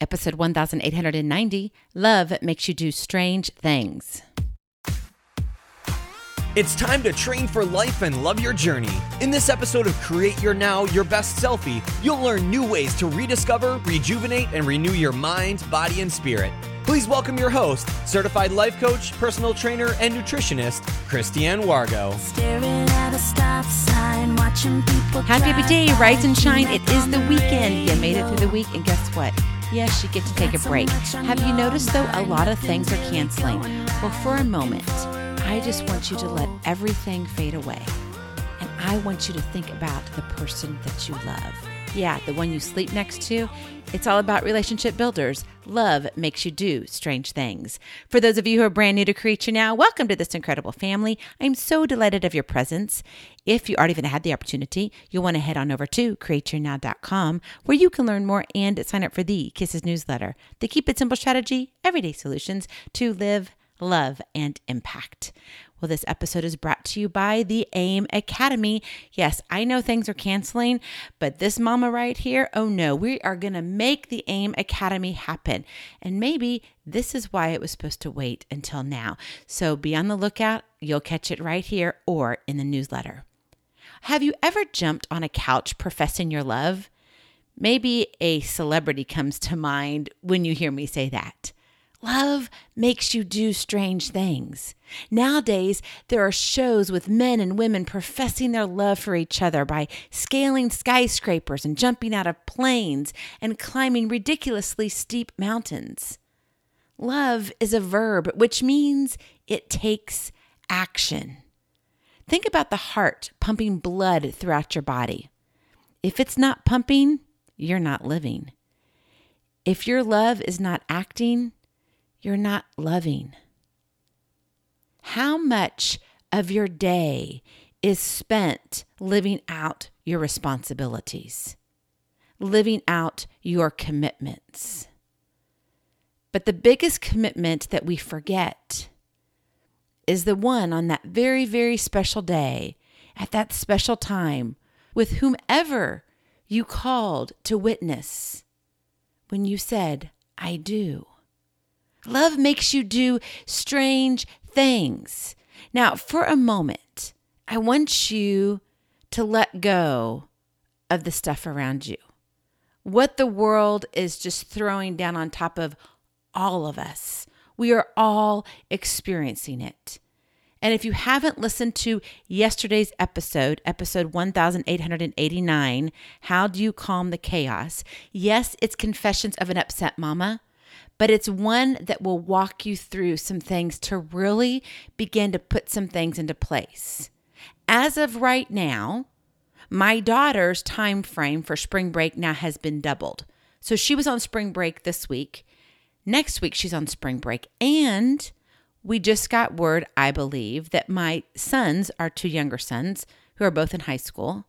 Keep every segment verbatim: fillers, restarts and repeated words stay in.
Episode one thousand eight hundred ninety, Love Makes You Do Strange Things. It's time to train for life and love your journey. In this episode of Create Your Now, Your Best Selfie, you'll learn new ways to rediscover, rejuvenate, and renew your mind, body, and spirit. Please welcome your host, certified life coach, personal trainer, and nutritionist, Christiane Wargo. Staring at a stop sign, watching people Happy every day, rise and shine. It is the weekend. You made it through the week, and guess what? Yes, you get to take a break. Have you noticed, though, a lot of things are canceling? Well, for a moment, I just want you to let everything fade away. And I want you to think about the person that you love. Yeah, the one you sleep next to. It's all about relationship builders. Love makes you do strange things. For those of you who are brand new to Create Your Now, welcome to this incredible family. I'm so delighted of your presence. If you already even had the opportunity, you'll want to head on over to create your now dot com where you can learn more and sign up for the Kisses newsletter. The Keep It Simple strategy, everyday solutions to live, love, and impact. Well, this episode is brought to you by the AIM Academy. Yes, I know things are canceling, but this mama right here, oh no, we are going to make the AIM Academy happen. And maybe this is why it was supposed to wait until now. So be on the lookout. You'll catch it right here or in the newsletter. Have you ever jumped on a couch professing your love? Maybe a celebrity comes to mind when you hear me say that. Love makes you do strange things. Nowadays, there are shows with men and women professing their love for each other by scaling skyscrapers and jumping out of planes and climbing ridiculously steep mountains. Love is a verb, which means it takes action. Think about the heart pumping blood throughout your body. If it's not pumping, you're not living. If your love is not acting, you're not loving. How much of your day is spent living out your responsibilities, living out your commitments? But the biggest commitment that we forget is the one on that very, very special day, at that special time, with whomever you called to witness, when you said, I do. Love makes you do strange things. Now, for a moment, I want you to let go of the stuff around you. What the world is just throwing down on top of all of us. We are all experiencing it. And if you haven't listened to yesterday's episode, episode one thousand eight hundred eighty-nine, How Do You Calm the Chaos? Yes, it's Confessions of an Upset Mama. But it's one that will walk you through some things to really begin to put some things into place. As of right now, my daughter's time frame for spring break now has been doubled. So she was on spring break this week. Next week, she's on spring break. And we just got word, I believe, that my sons, our two younger sons, who are both in high school,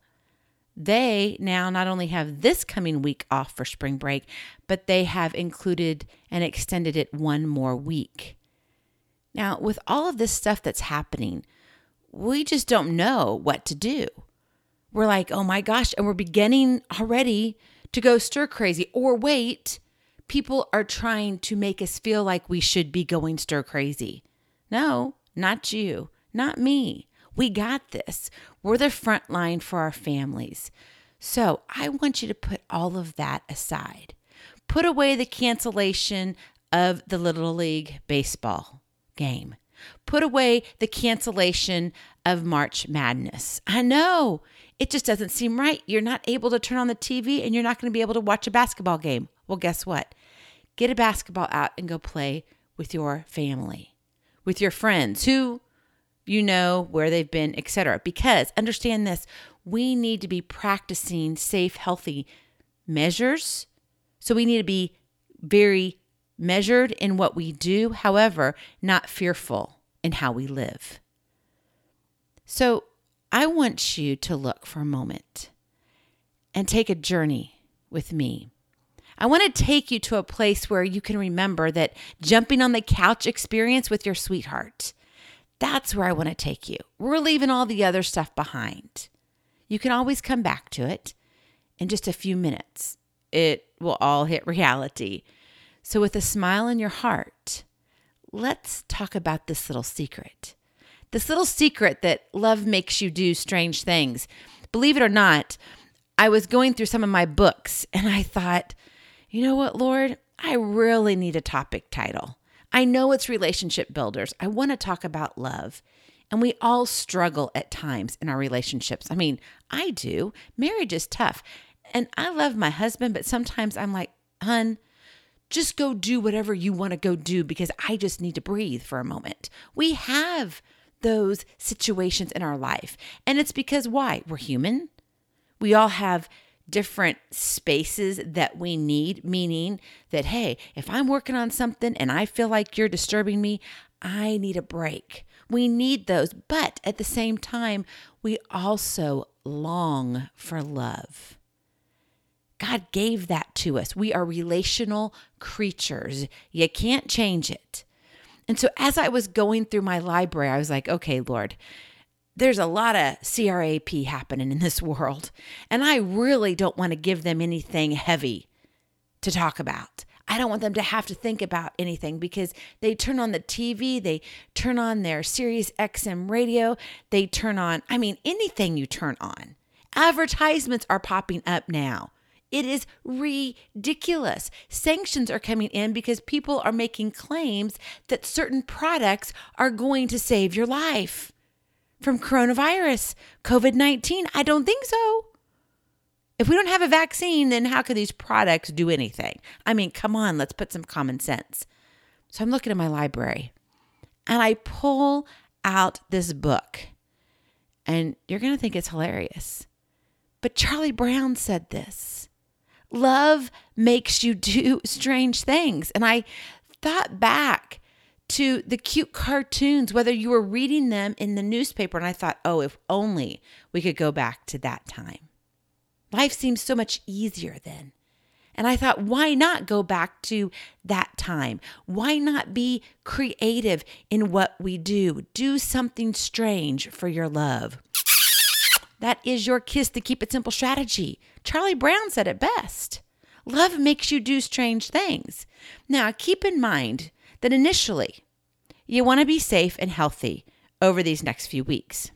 they now not only have this coming week off for spring break, but they have included and extended it one more week. Now, with all of this stuff that's happening, we just don't know what to do. We're like, oh my gosh, and we're beginning already to go stir crazy. Or wait, people are trying to make us feel like we should be going stir crazy. No, not you, not me. We got this. We're the front line for our families. So I want you to put all of that aside. Put away the cancellation of the Little League baseball game. Put away the cancellation of March Madness. I know, it just doesn't seem right. You're not able to turn on the T V and you're not going to be able to watch a basketball game. Well, guess what? Get a basketball out and go play with your family, with your friends who you know where they've been, et cetera. Because understand this, we need to be practicing safe, healthy measures. So we need to be very measured in what we do, however, not fearful in how we live. So I want you to look for a moment and take a journey with me. I want to take you to a place where you can remember that jumping on the couch experience with your sweetheart. That's where I want to take you. We're leaving all the other stuff behind. You can always come back to it in just a few minutes. It will all hit reality. So with a smile in your heart, let's talk about this little secret. This little secret that love makes you do strange things. Believe it or not, I was going through some of my books and I thought, you know what, Lord, I really need a topic title. I know it's relationship builders. I want to talk about love. And we all struggle at times in our relationships. I mean, I do. Marriage is tough. And I love my husband, but sometimes I'm like, hun, just go do whatever you want to go do because I just need to breathe for a moment. We have those situations in our life. And it's because why? We're human. We all have different spaces that we need, meaning that, hey, if I'm working on something and I feel like you're disturbing me, I need a break. We need those. But at the same time, we also long for love. God gave that to us. We are relational creatures. You can't change it. And so as I was going through my library, I was like, okay, Lord, there's a lot of C R A P happening in this world, and I really don't want to give them anything heavy to talk about. I don't want them to have to think about anything because they turn on the T V, they turn on their Sirius X M radio, they turn on, I mean, anything you turn on. Advertisements are popping up now. It is ridiculous. Sanctions are coming in because people are making claims that certain products are going to save your life. From coronavirus, covid nineteen, I don't think so. If we don't have a vaccine, then how could these products do anything? I mean, come on, let's put some common sense. So I'm looking at my library and I pull out this book and you're going to think it's hilarious. But Charlie Brown said this, love makes you do strange things. And I thought back to the cute cartoons, whether you were reading them in the newspaper. And I thought, oh, if only we could go back to that time. Life seems so much easier then. And I thought, why not go back to that time? Why not be creative in what we do? Do something strange for your love. That is your kiss to keep it simple strategy. Charlie Brown said it best. Love makes you do strange things. Now, keep in mind that initially, you want to be safe and healthy over these next few weeks.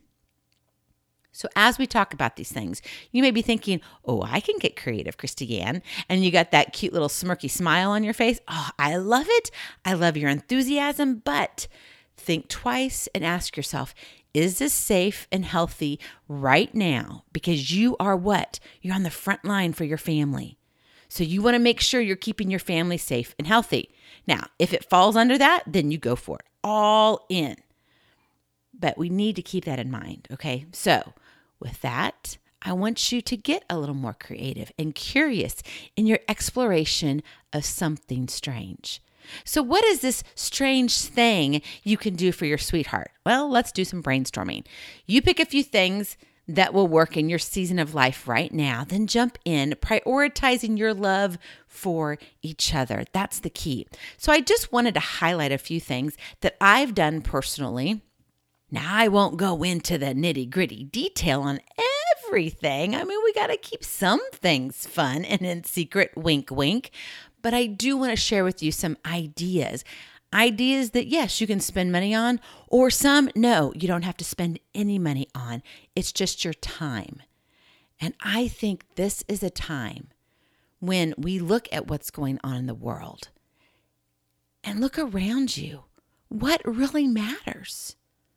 So as we talk about these things, you may be thinking, oh, I can get creative, Christiane. And you got that cute little smirky smile on your face. Oh, I love it. I love your enthusiasm. But think twice and ask yourself, is this safe and healthy right now? Because you are what? You're on the front line for your family. So you want to make sure you're keeping your family safe and healthy. Now, if it falls under that, then you go for it. All in. But we need to keep that in mind, okay? So with that, I want you to get a little more creative and curious in your exploration of something strange. So what is this strange thing you can do for your sweetheart? Well, let's do some brainstorming. You pick a few things that will work in your season of life right now, then jump in, prioritizing your love for each other. That's the key. So I just wanted to highlight a few things that I've done personally. Now, I won't go into the nitty gritty detail on everything. I mean, we got to keep some things fun and in secret, wink, wink. But I do want to share with you some ideas. Ideas that, yes, you can spend money on, or some, no, you don't have to spend any money on. It's just your time. And I think this is a time when we look at what's going on in the world and look around you. What really matters?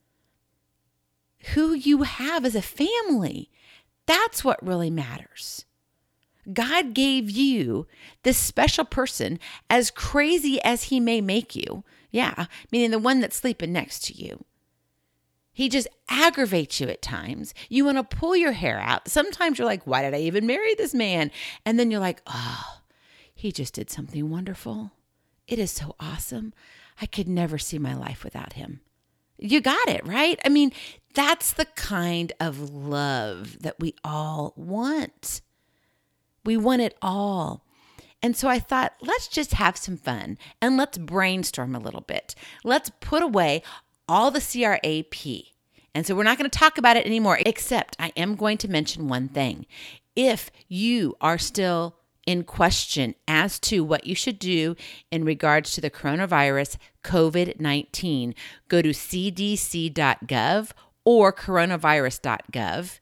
Who you have as a family. That's what really matters. God gave you this special person, as crazy as he may make you. Yeah, meaning the one that's sleeping next to you. He just aggravates you at times. You want to pull your hair out. Sometimes you're like, why did I even marry this man? And then you're like, oh, he just did something wonderful. It is so awesome. I could never see my life without him. You got it, right? I mean, that's the kind of love that we all want. We want it all. And so I thought, let's just have some fun and let's brainstorm a little bit. Let's put away all the C R A P. And so we're not going to talk about it anymore, except I am going to mention one thing. If you are still in question as to what you should do in regards to the coronavirus COVID nineteen, go to c d c dot gov or coronavirus dot gov.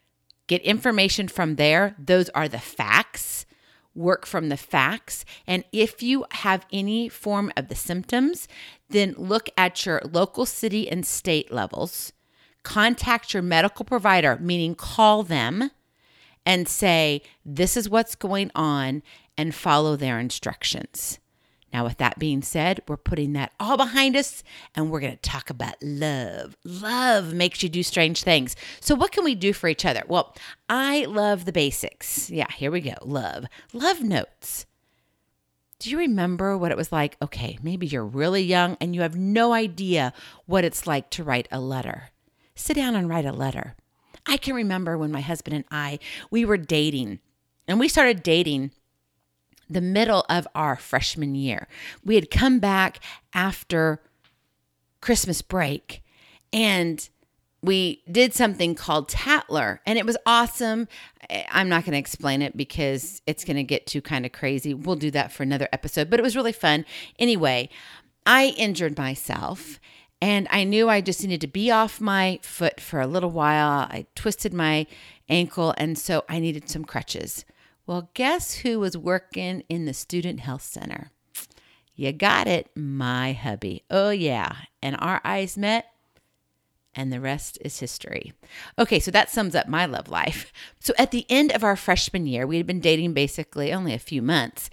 Get information from there. Those are the facts. Work from the facts. And if you have any form of the symptoms, then look at your local city and state levels. Contact your medical provider, meaning call them and say, this is what's going on, and follow their instructions. Now, with that being said, we're putting that all behind us, and we're going to talk about love. Love makes you do strange things. So what can we do for each other? Well, I love the basics. Yeah, here we go. Love. Love notes. Do you remember what it was like? Okay, maybe you're really young and you have no idea what it's like to write a letter. Sit down and write a letter. I can remember when my husband and I, we were dating, and we started dating the middle of our freshman year. We had come back after Christmas break, and we did something called Tatler, and it was awesome. I'm not going to explain it because it's going to get too kind of crazy. We'll do that for another episode, but it was really fun. Anyway, I injured myself, and I knew I just needed to be off my foot for a little while. I twisted my ankle, and so I needed some crutches. Well, guess who was working in the student health center? You got it, my hubby. Oh, yeah. And our eyes met, and the rest is history. Okay, so that sums up my love life. So at the end of our freshman year, we had been dating basically only a few months.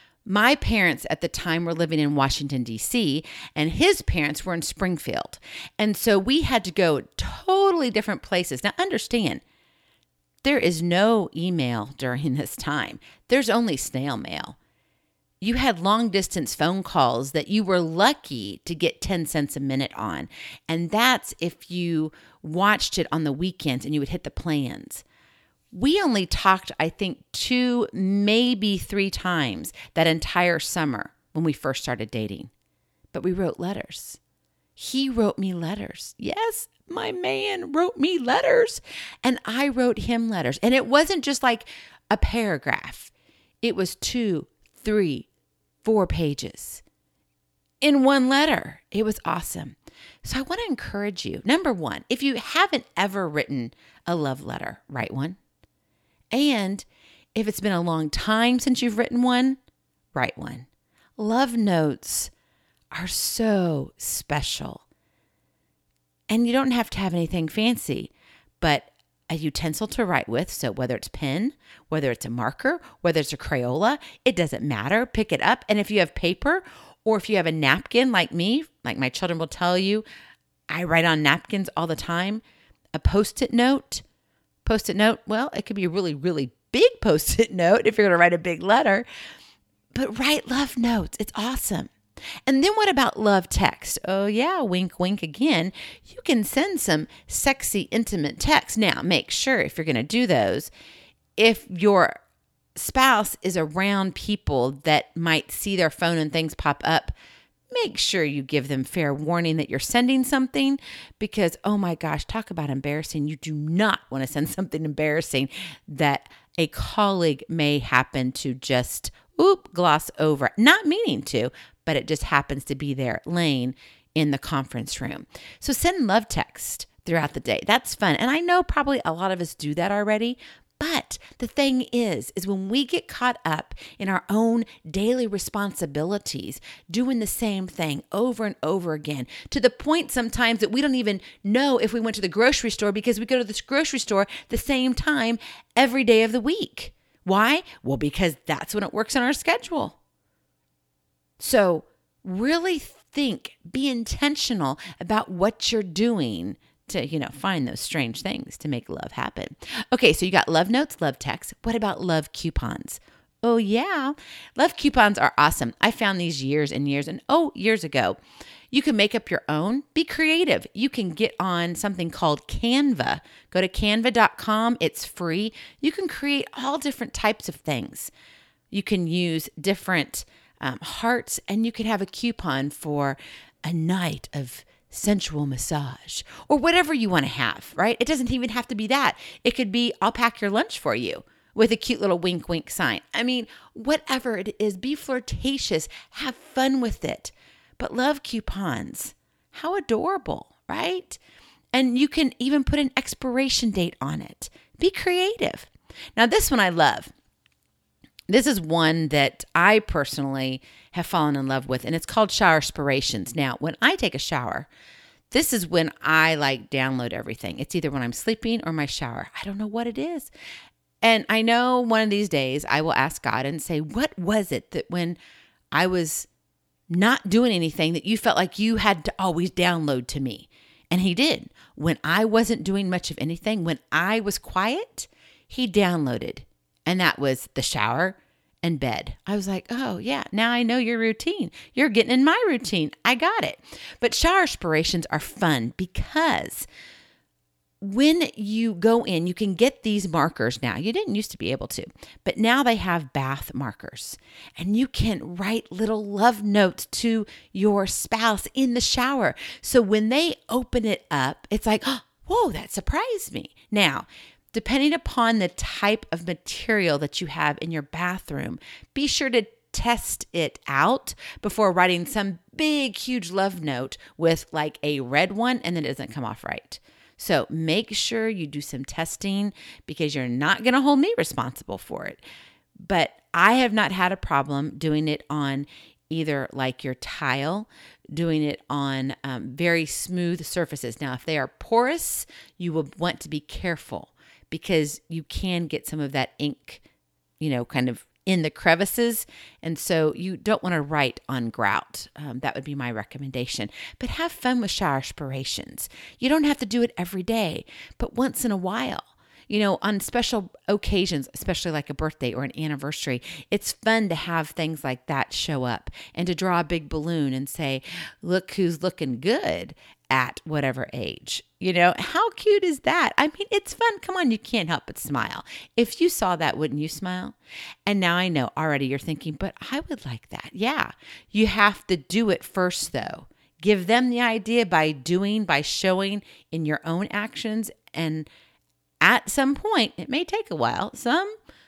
My parents at the time were living in Washington, D C, and his parents were in Springfield. And so we had to go totally different places. Now, understand, there is no email during this time. There's only snail mail. You had long distance phone calls that you were lucky to get ten cents a minute on. And that's if you watched it on the weekends and you would hit the plans. We only talked, I think, two, maybe three times that entire summer when we first started dating. But we wrote letters. He wrote me letters. Yes, my man wrote me letters. And I wrote him letters. And it wasn't just like a paragraph. It was two, three, four pages in one letter. It was awesome. So I want to encourage you. Number one, if you haven't ever written a love letter, write one. And if it's been a long time since you've written one, write one. Love notes are so special. And you don't have to have anything fancy, but a utensil to write with. So whether it's pen, whether it's a marker, whether it's a Crayola, it doesn't matter. Pick it up. And if you have paper, or if you have a napkin like me, like my children will tell you, I write on napkins all the time. A Post-it note. Post-it note, well, it could be a really, really big Post-it note if you're going to write a big letter. But write love notes. It's awesome. And then what about love text? Oh, yeah, wink, wink again. You can send some sexy, intimate text. Now, make sure if you're going to do those, if your spouse is around people that might see their phone and things pop up, make sure you give them fair warning that you're sending something because, oh my gosh, talk about embarrassing. You do not want to send something embarrassing that a colleague may happen to just, oop, gloss over. Not meaning to, but it just happens to be there laying in the conference room. So send love text throughout the day. That's fun. And I know probably a lot of us do that already. But the thing is, is when we get caught up in our own daily responsibilities, doing the same thing over and over again, to the point sometimes that we don't even know if we went to the grocery store because we go to this grocery store the same time every day of the week. Why? Well, because that's when it works on our schedule. So really think, be intentional about what you're doing to, you know, find those strange things to make love happen. Okay, so you got love notes, love texts. What about love coupons? Oh, yeah. Love coupons are awesome. I found these years and years and, oh, years ago. You can make up your own. Be creative. You can get on something called Canva. Go to canva dot com. It's free. You can create all different types of things. You can use different um, hearts, and you can have a coupon for a night of sensual massage or whatever you want to have, right? It doesn't even have to be that. It could be, I'll pack your lunch for you. with a cute little wink, wink sign. I mean, whatever it is, be flirtatious, have fun with it. But love coupons. How adorable, right? And you can even put an expiration date on it. Be creative. Now, this one I love. This is one that I personally have fallen in love with, and it's called Showerspirations. Now, when I take a shower, this is when I like download everything. It's either when I'm sleeping or my shower. I don't know what it is. And I know one of these days I will ask God and say, what was it that when I was not doing anything that you felt like you had to always download to me? And he did. When I wasn't doing much of anything, when I was quiet, he downloaded. And that was the shower and bed. I was like, oh yeah, now I know your routine. You're getting in my routine. I got it. But Showerspirations are fun because when you go in, you can get these markers now. You didn't used to be able to, but now they have bath markers. And you can write little love notes to your spouse in the shower. So when they open it up, it's like, oh, whoa, that surprised me. Now, depending upon the type of material that you have in your bathroom, be sure to test it out before writing some big, huge love note with like a red one and then it doesn't come off right. So make sure you do some testing because you're not going to hold me responsible for it. But I have not had a problem doing it on either like your tile, doing it on um, very smooth surfaces. Now, if they are porous, you will want to be careful because you can get some of that ink, you know, kind of in the crevices. And so you don't want to write on grout. Um, that would be my recommendation. But have fun with Showerspirations. You don't have to do it every day, but once in a while. You know, on special occasions, especially like a birthday or an anniversary, it's fun to have things like that show up and to draw a big balloon and say, look who's looking good at whatever age. You know, how cute is that? I mean, it's fun. Come on, you can't help but smile. If you saw that, wouldn't you smile? And now I know already you're thinking, but I would like that. Yeah, you have to do it first though. Give them the idea by doing, by showing in your own actions. And at some point, it may take a while, some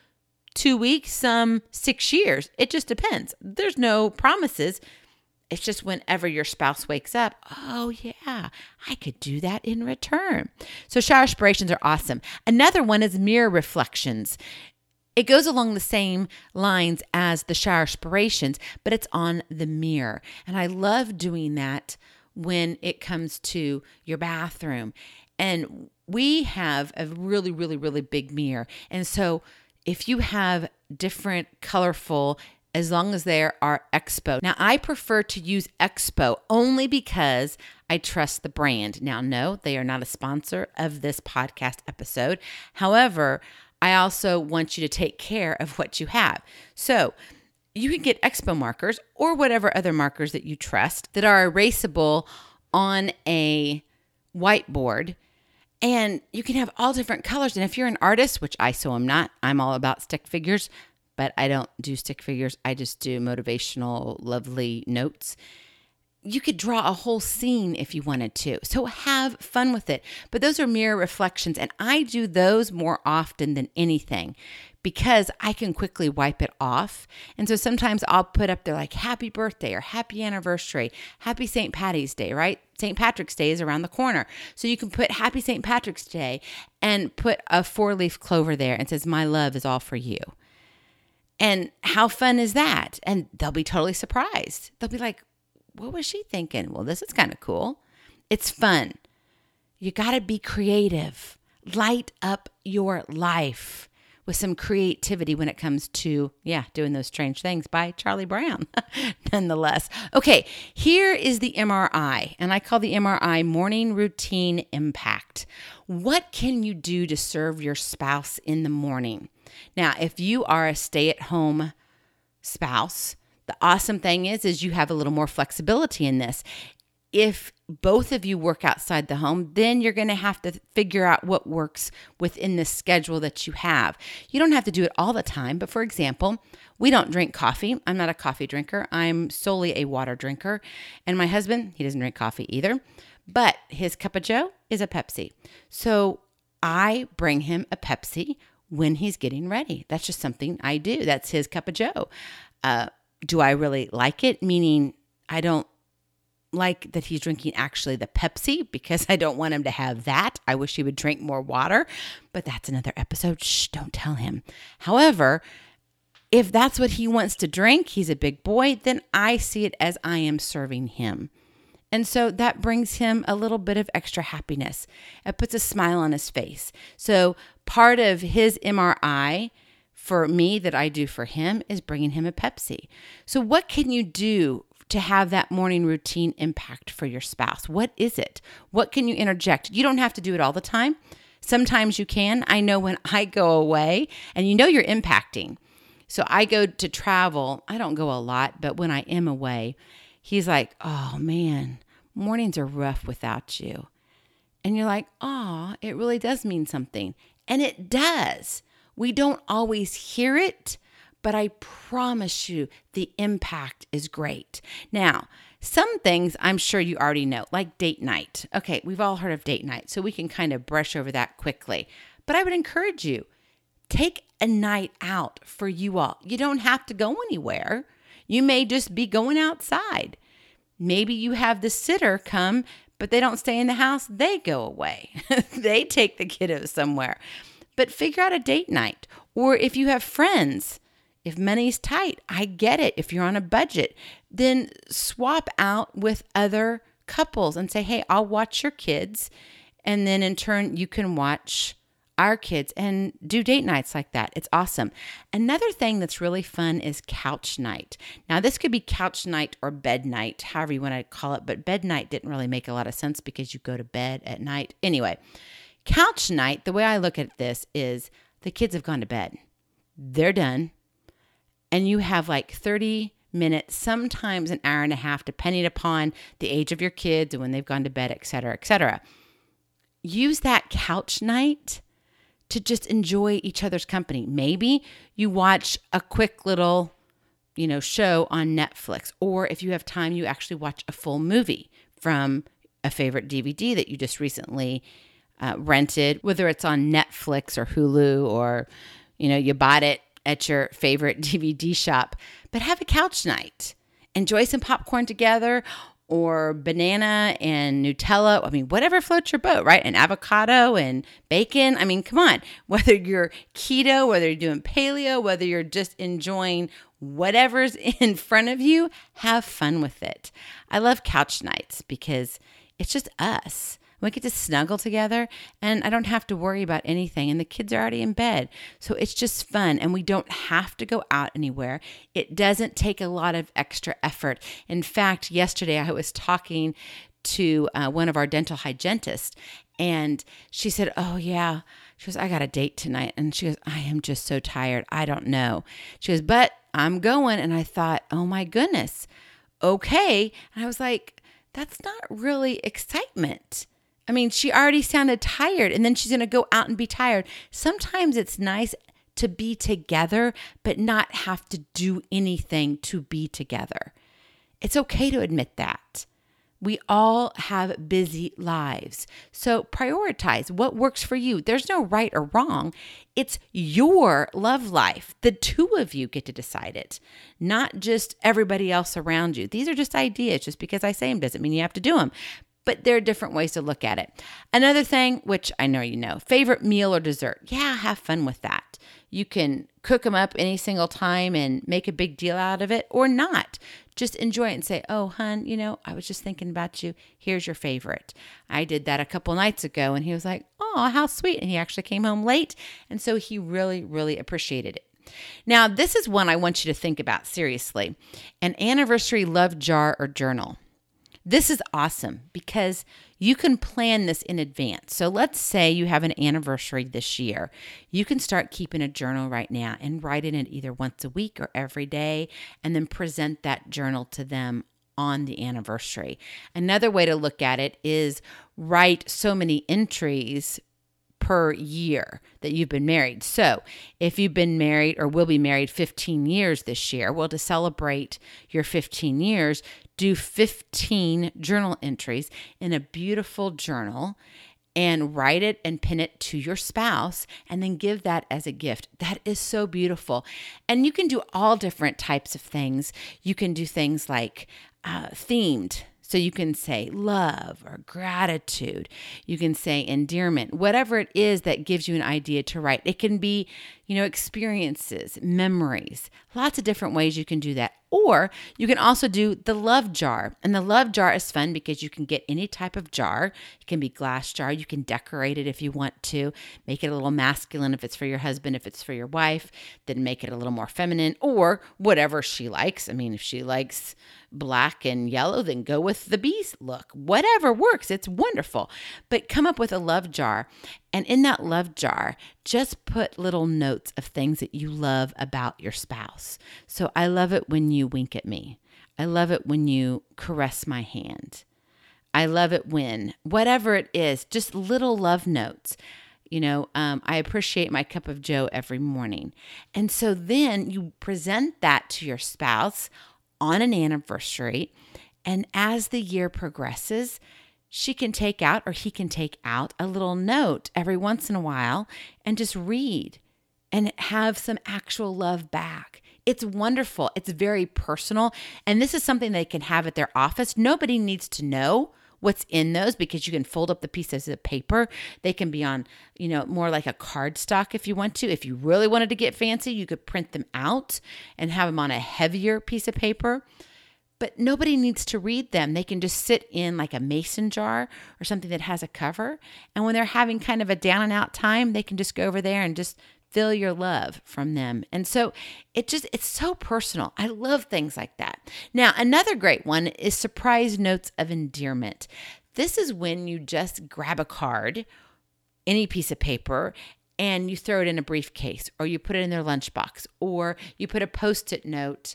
two weeks, some six years. It just depends. There's no promises. It's just whenever your spouse wakes up, oh yeah, I could do that in return. So Showerspirations are awesome. Another one is mirror reflections. It goes along the same lines as the Showerspirations, but it's on the mirror. And I love doing that when it comes to your bathroom. And we have a really, really, really big mirror. And so if you have different colorful, as long as they are Expo. Now, I prefer to use Expo only because I trust the brand. Now, no, they are not a sponsor of this podcast episode. However, I also want you to take care of what you have. So you can get Expo markers or whatever other markers that you trust that are erasable on a whiteboard. And you can have all different colors. And if you're an artist, which I so am not, I'm all about stick figures, but I don't do stick figures. I just do motivational, lovely notes. You could draw a whole scene if you wanted to. So have fun with it. But those are mirror reflections. And I do those more often than anything because I can quickly wipe it off. And so sometimes I'll put up there like happy birthday or happy anniversary, happy Saint Patty's Day, right? Saint Patrick's Day is around the corner. So you can put happy Saint Patrick's Day and put a four-leaf clover there and it says, my love is all for you. And how fun is that? And they'll be totally surprised. They'll be like, what was she thinking? Well, this is kind of cool. It's fun. You got to be creative. Light up your life with some creativity when it comes to, yeah, doing those strange things by Charlie Brown, nonetheless. Okay, here is the M R I, and I call the M R I Morning Routine Impact. What can you do to serve your spouse in the morning? Now, if you are a stay-at-home spouse, the awesome thing is, is you have a little more flexibility in this. If both of you work outside the home, then you're going to have to figure out what works within the schedule that you have. You don't have to do it all the time, but for example, we don't drink coffee. I'm not a coffee drinker. I'm solely a water drinker. And my husband, he doesn't drink coffee either, but his cup of joe is a Pepsi. So I bring him a Pepsi when he's getting ready. That's just something I do. That's his cup of joe. Uh, do I really like it? Meaning I don't like that he's drinking actually the Pepsi because I don't want him to have that. I wish he would drink more water, but that's another episode. Shh, don't tell him. However, if that's what he wants to drink, he's a big boy, then I see it as I am serving him. And so that brings him a little bit of extra happiness. It puts a smile on his face. So part of his M R I for me that I do for him is bringing him a Pepsi. So what can you do to have that morning routine impact for your spouse? What is it? What can you interject? You don't have to do it all the time. Sometimes you can. I know when I go away, and you know you're impacting. So I go to travel. I don't go a lot, but when I am away, he's like, oh man, mornings are rough without you. And you're like, oh, it really does mean something. And it does. We don't always hear it, but I promise you the impact is great. Now, some things I'm sure you already know, like date night. Okay, we've all heard of date night, so we can kind of brush over that quickly. But I would encourage you, take a night out for you all. You don't have to go anywhere. You may just be going outside. Maybe you have the sitter come, but they don't stay in the house. They go away. They take the kiddos somewhere. But figure out a date night. Or if you have friends, if money's tight, I get it. If you're on a budget, then swap out with other couples and say, hey, I'll watch your kids. And then in turn, you can watch our kids and do date nights like that. It's awesome. Another thing that's really fun is couch night. Now, this could be couch night or bed night, however you want to call it. But bed night didn't really make a lot of sense because you go to bed at night. Anyway, couch night, the way I look at this is the kids have gone to bed. They're done. And you have like thirty minutes, sometimes an hour and a half, depending upon the age of your kids and when they've gone to bed, et cetera, et cetera. Use that couch night to just enjoy each other's company. Maybe you watch a quick little, you know, show on Netflix, or if you have time, you actually watch a full movie from a favorite D V D that you just recently uh, rented, whether it's on Netflix or Hulu, or, you know, you bought it at your favorite D V D shop. But have a couch night. Enjoy some popcorn together, or banana and Nutella. I mean, whatever floats your boat, right? And avocado and bacon. I mean, come on. Whether you're keto, whether you're doing paleo, whether you're just enjoying whatever's in front of you, have fun with it. I love couch nights because it's just us. We get to snuggle together, and I don't have to worry about anything, and the kids are already in bed. So it's just fun, and we don't have to go out anywhere. It doesn't take a lot of extra effort. In fact, yesterday I was talking to uh, one of our dental hygienists, and she said, oh yeah, she goes, I got a date tonight. And she goes, I am just so tired. I don't know. She goes, but I'm going. And I thought, oh my goodness. Okay. And I was like, that's not really excitement. I mean, she already sounded tired, and then she's going to go out and be tired. Sometimes it's nice to be together, but not have to do anything to be together. It's okay to admit that. We all have busy lives. So prioritize what works for you. There's no right or wrong. It's your love life. The two of you get to decide it, not just everybody else around you. These are just ideas. Just because I say them doesn't mean you have to do them. But there are different ways to look at it. Another thing, which I know you know, favorite meal or dessert. Yeah, have fun with that. You can cook them up any single time and make a big deal out of it, or not. Just enjoy it and say, oh, hun, you know, I was just thinking about you. Here's your favorite. I did that a couple nights ago, and he was like, oh, how sweet. And he actually came home late, and so he really, really appreciated it. Now, this is one I want you to think about seriously. An anniversary love jar or journal. This is awesome because you can plan this in advance. So let's say you have an anniversary this year. You can start keeping a journal right now and write in it either once a week or every day, and then present that journal to them on the anniversary. Another way to look at it is write so many entries per year that you've been married. So if you've been married or will be married fifteen years this year, well, to celebrate your fifteen years, do fifteen journal entries in a beautiful journal and write it and pin it to your spouse and then give that as a gift. That is so beautiful. And you can do all different types of things. You can do things like uh, themed. So you can say love or gratitude. You can say endearment, whatever it is that gives you an idea to write. It can be, you know, experiences, memories, lots of different ways you can do that. Or you can also do the love jar. And the love jar is fun because you can get any type of jar. It can be glass jar. You can decorate it if you want to. Make it a little masculine if it's for your husband, if it's for your wife. Then make it a little more feminine or whatever she likes. I mean, if she likes black and yellow, then go with the bees look. Whatever works. It's wonderful. But come up with a love jar. And in that love jar, just put little notes of things that you love about your spouse. So I love it when you wink at me. I love it when you caress my hand. I love it when, whatever it is, just little love notes. You know, um, I appreciate my cup of joe every morning. And so then you present that to your spouse on an anniversary. And as the year progresses, she can take out or he can take out a little note every once in a while and just read and have some actual love back. It's wonderful. It's very personal. And this is something they can have at their office. Nobody needs to know what's in those because you can fold up the pieces of paper. They can be on, you know, more like a cardstock if you want to. If you really wanted to get fancy, you could print them out and have them on a heavier piece of paper. But nobody needs to read them. They can just sit in like a mason jar or something that has a cover. And when they're having kind of a down and out time, they can just go over there and just feel your love from them. And so it just, it's so personal. I love things like that. Now, another great one is surprise notes of endearment. This is when you just grab a card, any piece of paper, and you throw it in a briefcase, or you put it in their lunchbox, or you put a Post-it note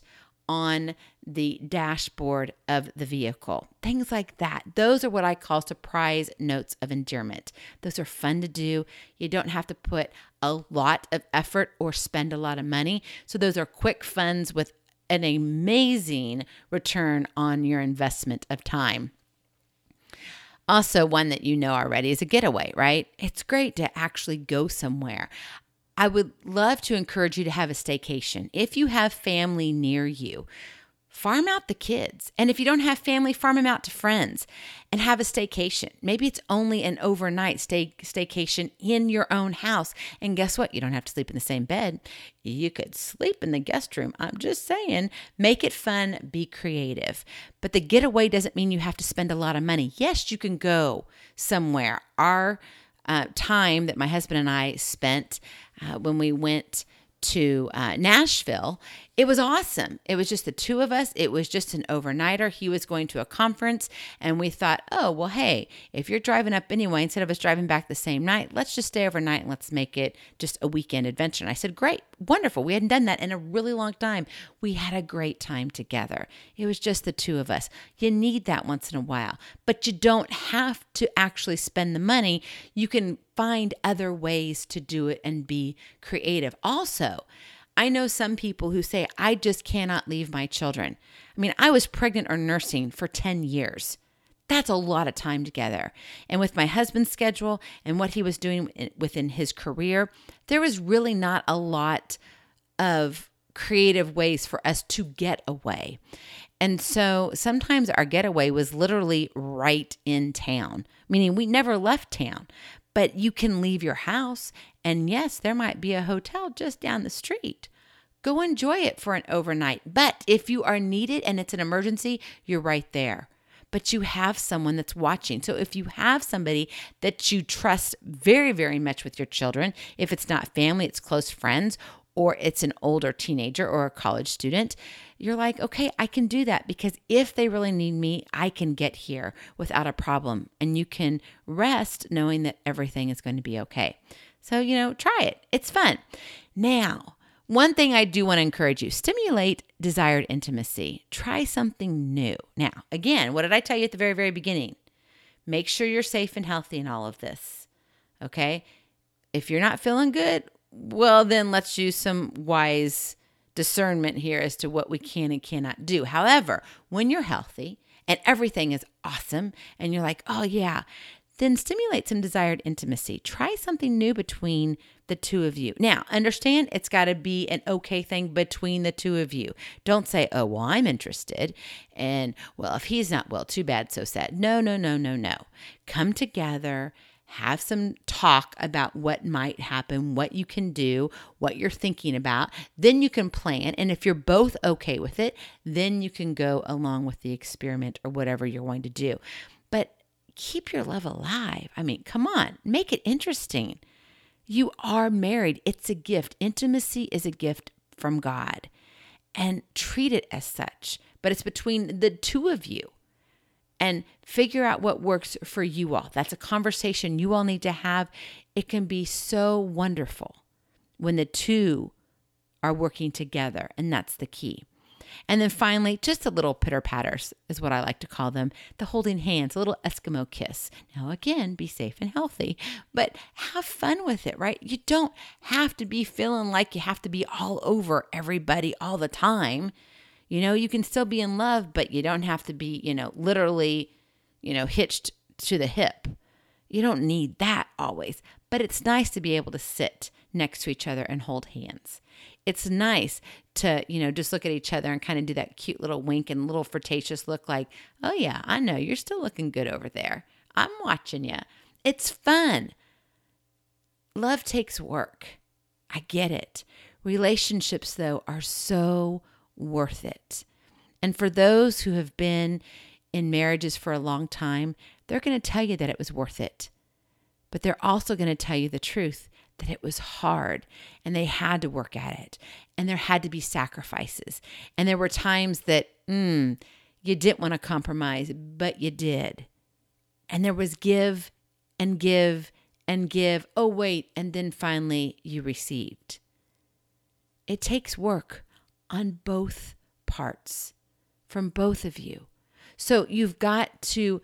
on the dashboard of the vehicle. Things like that. Those are what I call surprise notes of endearment. Those are fun to do. You don't have to put a lot of effort or spend a lot of money. So those are quick funds with an amazing return on your investment of time. Also, one that you know already is a getaway, right? It's great to actually go somewhere. I would love to encourage you to have a staycation. If you have family near you, farm out the kids. And if you don't have family, farm them out to friends and have a staycation. Maybe it's only an overnight stay staycation in your own house. And guess what? You don't have to sleep in the same bed. You could sleep in the guest room. I'm just saying, make it fun, be creative. But the getaway doesn't mean you have to spend a lot of money. Yes, you can go somewhere. Our uh, time that my husband and I spent uh, when we went to uh, Nashville, it was awesome. It was just the two of us. It was just an overnighter. He was going to a conference, and we thought, oh, well, hey, if you're driving up anyway, instead of us driving back the same night, let's just stay overnight and let's make it just a weekend adventure. And I said, great, wonderful. We hadn't done that in a really long time. We had a great time together. It was just the two of us. You need that once in a while, but you don't have to actually spend the money. You can find other ways to do it and be creative. Also, I know some people who say, I just cannot leave my children. I mean, I was pregnant or nursing for ten years. That's a lot of time together. And with my husband's schedule and what he was doing within his career, there was really not a lot of creative ways for us to get away. And so sometimes our getaway was literally right in town, meaning we never left town. But you can leave your house, and yes, there might be a hotel just down the street. Go enjoy it for an overnight. But if you are needed and it's an emergency, you're right there. But you have someone that's watching. So if you have somebody that you trust very, very much with your children, if it's not family, it's close friends, or it's an older teenager or a college student, you're like, okay, I can do that because if they really need me, I can get here without a problem. And you can rest knowing that everything is going to be okay. So, you know, try it. It's fun. Now, one thing I do want to encourage you, stimulate desired intimacy. Try something new. Now, again, what did I tell you at the very, very beginning? Make sure you're safe and healthy in all of this. Okay? If you're not feeling good, well, then let's use some wise discernment here as to what we can and cannot do. However, when you're healthy and everything is awesome and you're like, oh yeah, then stimulate some desired intimacy. Try something new between the two of you. Now, understand it's got to be an okay thing between the two of you. Don't say, oh, well, I'm interested. And, well, if he's not, well, too bad, so sad. No, no, no, no, no. Come together. Have some talk about what might happen, what you can do, what you're thinking about. Then you can plan. And if you're both okay with it, then you can go along with the experiment or whatever you're going to do. But keep your love alive. I mean, come on, make it interesting. You are married. It's a gift. Intimacy is a gift from God, and treat it as such. But it's between the two of you. And figure out what works for you all. That's a conversation you all need to have. It can be so wonderful when the two are working together, and that's the key. And then finally, just a little pitter-patters is what I like to call them. The holding hands, a little Eskimo kiss. Now again, be safe and healthy, but have fun with it, right? You don't have to be feeling like you have to be all over everybody all the time. You know, you can still be in love, but you don't have to be, you know, literally, you know, hitched to the hip. You don't need that always, but it's nice to be able to sit next to each other and hold hands. It's nice to, you know, just look at each other and kind of do that cute little wink and little flirtatious look like, oh yeah, I know you're still looking good over there. I'm watching you. It's fun. Love takes work. I get it. Relationships, though, are so worth it. And for those who have been in marriages for a long time, they're going to tell you that it was worth it. But they're also going to tell you the truth, that it was hard and they had to work at it. And there had to be sacrifices. And there were times that mm, you didn't want to compromise, but you did. And there was give and give and give. Oh, wait. And then finally you received. It takes work on both parts, from both of you. So you've got to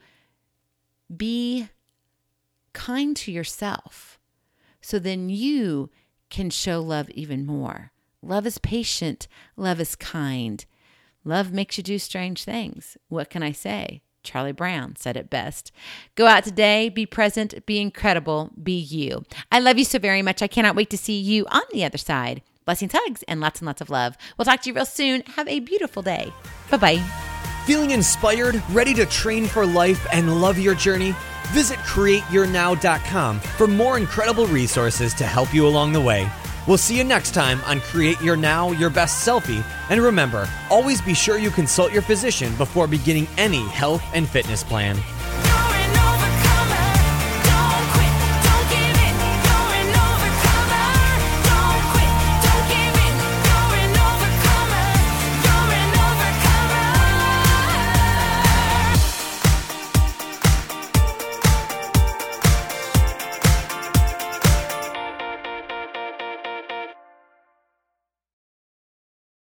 be kind to yourself, so then you can show love even more. Love is patient. Love is kind. Love makes you do strange things. What can I say? Charlie Brown said it best. Go out today, be present, be incredible, be you. I love you so very much. I cannot wait to see you on the other side. Blessings, hugs, and lots and lots of love. We'll talk to you real soon. Have a beautiful day. Bye-bye. Feeling inspired, ready to train for life, and love your journey? Visit create your now dot com for more incredible resources to help you along the way. We'll see you next time on Create Your Now, Your Best Selfie. And remember, always be sure you consult your physician before beginning any health and fitness plan.